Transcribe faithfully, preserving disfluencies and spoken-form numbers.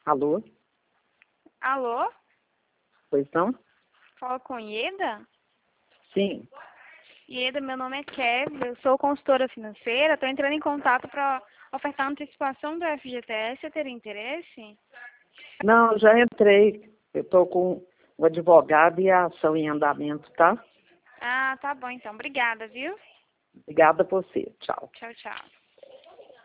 Alô? Alô? Pois não? Fala com Ieda? Sim. Ieda, meu nome é Kevin, eu sou consultora financeira, estou entrando em contato para ofertar antecipação do F G T S, você teria interesse? Não, já entrei. Eu estou com o advogado e a ação em andamento, tá? Ah, tá bom então. Obrigada, viu? Obrigada a você. Tchau. Tchau, tchau.